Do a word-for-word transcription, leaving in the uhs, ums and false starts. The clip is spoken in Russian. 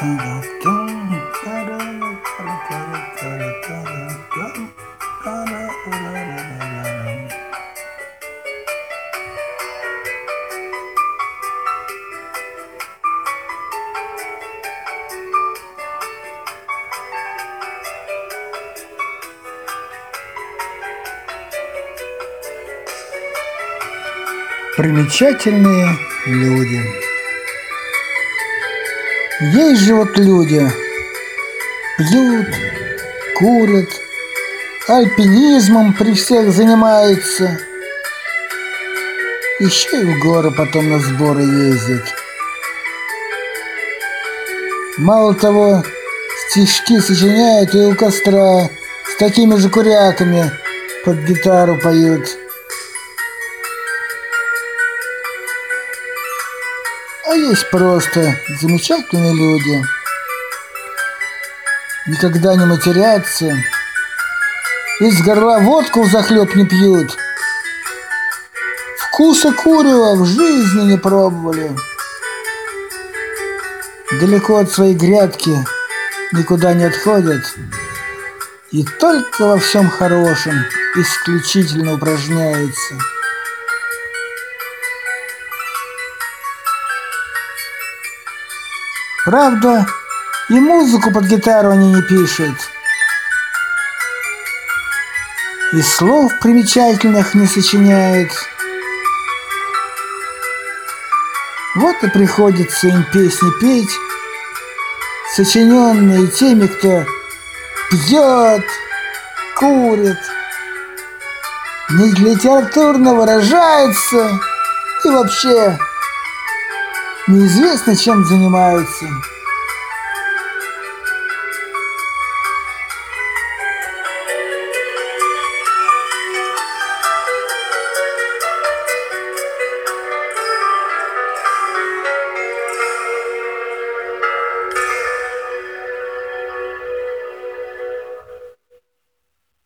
Примечательные люди. Есть же вот люди, пьют, курят, альпинизмом при всех занимаются, еще и в горы потом на сборы ездят. Мало того, стишки сочиняют и у костра с такими же курятами под гитару поют. А есть просто замечательные люди, никогда не матерятся, из горла водку взахлеб не пьют, вкуса курева в жизни не пробовали, далеко от своей грядки никуда не отходят и только во всем хорошем исключительно упражняются. Правда, и музыку под гитару они не пишут, и слов примечательных не сочиняют. Вот и приходится им песни петь, сочиненные теми, кто пьет, курит, не литературно выражается и вообще неизвестно, чем занимаются.